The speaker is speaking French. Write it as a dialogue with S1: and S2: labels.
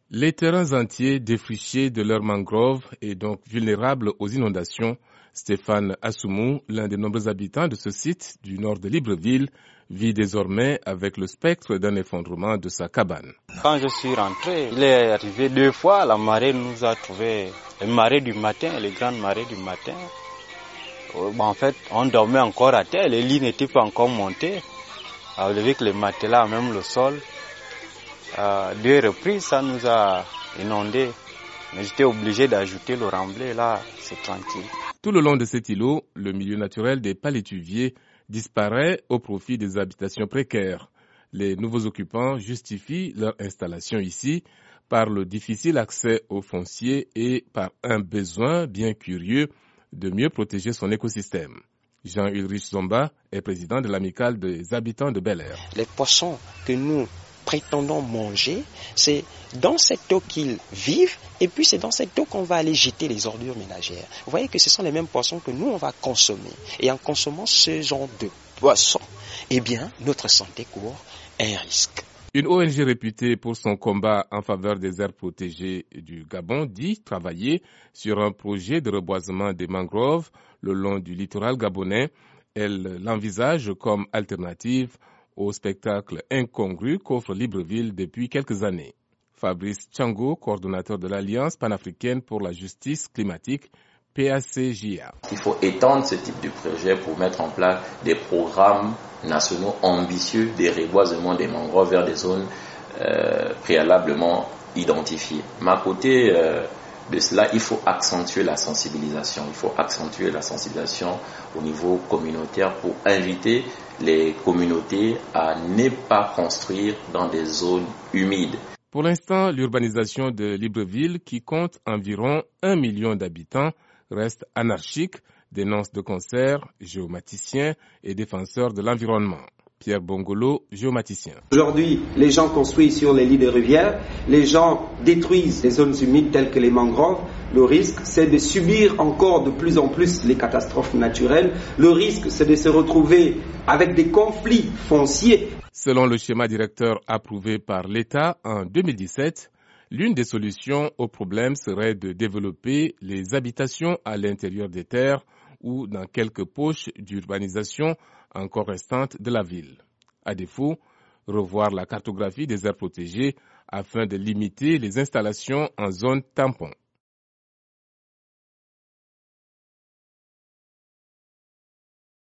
S1: Les terrains entiers défrichés de leurs mangroves et donc vulnérables aux inondations, Stéphane Assoumou, l'un des nombreux habitants de ce site du nord de Libreville, vit désormais avec le spectre d'un effondrement de sa cabane.
S2: Quand je suis rentré, il est arrivé 2 fois, la marée nous a trouvé, les marées du matin, les grandes marées du matin. En fait, on dormait encore à terre, les lits n'étaient pas encore montés, avec les matelas, même le sol. 2 reprises, ça nous a inondés. Mais j'étais obligé d'ajouter le remblai, là, c'est tranquille.
S1: Tout le long de cet îlot, le milieu naturel des palétuviers disparaît au profit des habitations précaires. Les nouveaux occupants justifient leur installation ici par le difficile accès aux fonciers et par un besoin bien curieux de mieux protéger son écosystème. Jean-Ulrich Zomba est président de l'amicale des habitants de Bel-Air.
S3: Les poissons que nous prétendons manger, c'est dans cette eau qu'ils vivent et puis c'est dans cette eau qu'on va aller jeter les ordures ménagères. Vous voyez que ce sont les mêmes poissons que nous on va consommer. Et en consommant ce genre de poissons, eh bien notre santé court un risque.
S1: Une ONG réputée pour son combat en faveur des aires protégées du Gabon dit travailler sur un projet de reboisement des mangroves le long du littoral gabonais. Elle l'envisage comme alternative au spectacle incongru qu'offre Libreville depuis quelques années. Fabrice Tchango, coordonnateur de l'Alliance panafricaine pour la justice climatique, PACJA.
S4: Il faut étendre ce type de projet pour mettre en place des programmes nationaux ambitieux de reboisement des mangroves vers des zones préalablement identifiées. Mais à côté de cela, il faut accentuer la sensibilisation. Il faut accentuer la sensibilisation au niveau communautaire pour inviter les communautés à ne pas construire dans des zones humides.
S1: Pour l'instant, l'urbanisation de Libreville, qui compte environ 1 million d'habitants, reste anarchique, dénonce de concert, géomaticien et défenseur de l'environnement. Pierre Bongolo, géomaticien.
S5: Aujourd'hui, les gens construisent sur les lits de rivières, les gens détruisent les zones humides telles que les mangroves. Le risque, c'est de subir encore de plus en plus les catastrophes naturelles. Le risque, c'est de se retrouver avec des conflits fonciers.
S1: Selon le schéma directeur approuvé par l'État en 2017, l'une des solutions au problème serait de développer les habitations à l'intérieur des terres ou dans quelques poches d'urbanisation encore restantes de la ville. À défaut, revoir la cartographie des aires protégées afin de limiter les installations en zone tampon.